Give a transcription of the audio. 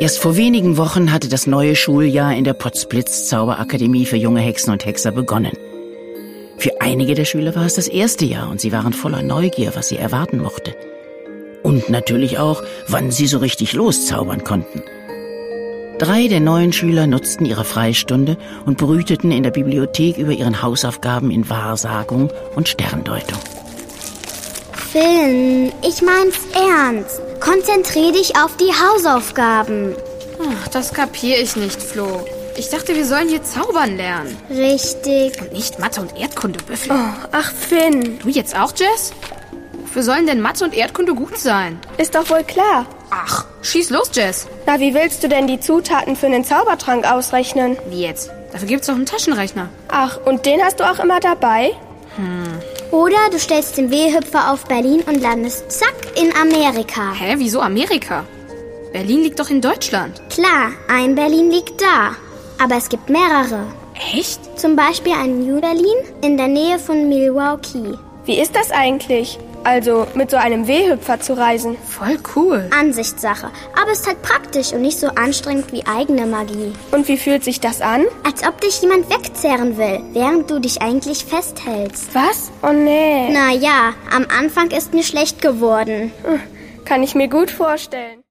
Erst vor wenigen Wochen hatte das neue Schuljahr in der Potzblitz-Zauberakademie für junge Hexen und Hexer begonnen. Für einige der Schüler war es das erste Jahr und sie waren voller Neugier, was sie erwarten mochte. Und natürlich auch, wann sie so richtig loszaubern konnten. 3 der neuen Schüler nutzten ihre Freistunde und brüteten in der Bibliothek über ihren Hausaufgaben in Wahrsagung und Sterndeutung. Finn, ich mein's ernst. Konzentrier dich auf die Hausaufgaben. Ach, das kapiere ich nicht, Flo. Ich dachte, wir sollen hier zaubern lernen. Richtig. Und nicht Mathe und Erdkunde büffeln. Oh, ach, Finn. Du jetzt auch, Jess? Wofür sollen denn Mathe und Erdkunde gut sein? Ist doch wohl klar. Ach, schieß los, Jess. Na, wie willst du denn die Zutaten für einen Zaubertrank ausrechnen? Wie jetzt? Dafür gibt's doch einen Taschenrechner. Ach, und den hast du auch immer dabei? Oder du stellst den W-Hüpfer auf Berlin und landest zack in Amerika. Hä, wieso Amerika? Berlin liegt doch in Deutschland. Klar, ein Berlin liegt da. Aber es gibt mehrere. Echt? Zum Beispiel ein New Berlin in der Nähe von Milwaukee. Wie ist das eigentlich? Also, mit so einem W-Hüpfer zu reisen? Voll cool. Ansichtssache. Aber es ist halt praktisch und nicht so anstrengend wie eigene Magie. Und wie fühlt sich das an? Als ob dich jemand wegzerren will, während du dich eigentlich festhältst. Was? Oh nee. Na ja, am Anfang ist mir schlecht geworden. Kann ich mir gut vorstellen.